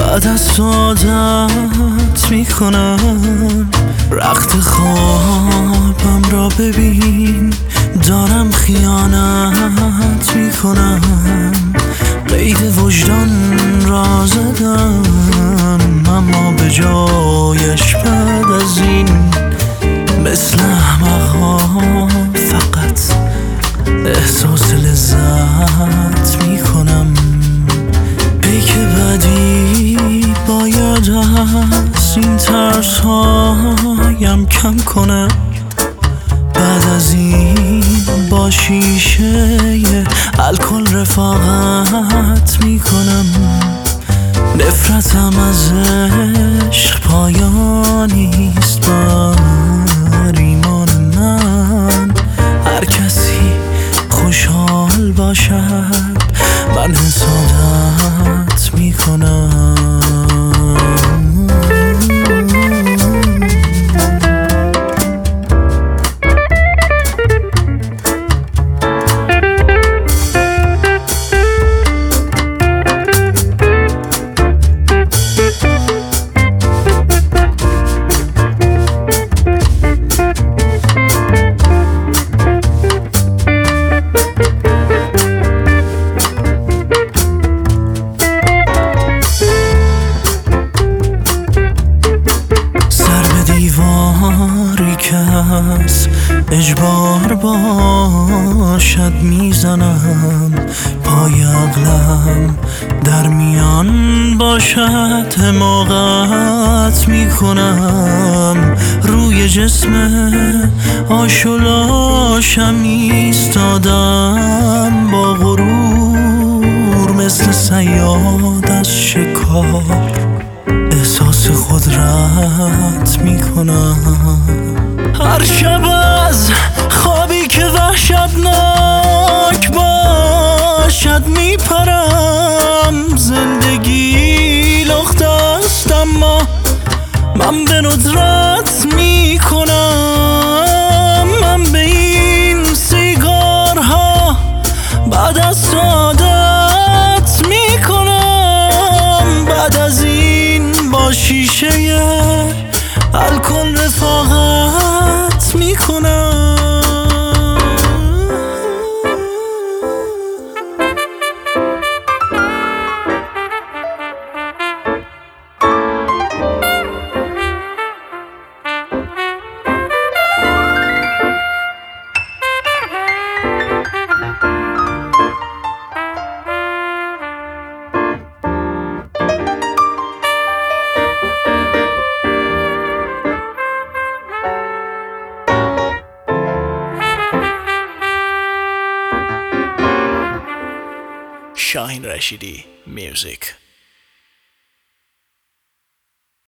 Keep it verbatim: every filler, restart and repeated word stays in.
بعد از تو عادت میکنم، رخت خوابم را ببین، دارم خیانت میکنم، قید وجدان را زدم، اما به جایش بعد از این مثل احمق‌ها فقط احساس لذت میکنم. پیک بعدی باید از این ترس هایم کم کنم، بعد از این با شیشه الکل رفاقت میکنم. نفرتم از عشق پایانیست بر ایمان من، هر کسی خوشحال باشد من حسادت میکنم. دیواری که از اجبار باشد میزنم، پای عقلم در میان باشد حماقت میکنم. روی جسم آشولاشم ایستادم، با غرور مثل صیاد از شکار احساس قدرت میکنم. هر شب از خوابی که وحشتناک باشد میپرم، زندگی لخت است اما من به ندرت میکنم. من به این سیگارها بعد از تو عادت میکنم، بعد از این با شیشه الکل رفاقت میکنم. Shaheen Rashidi Music.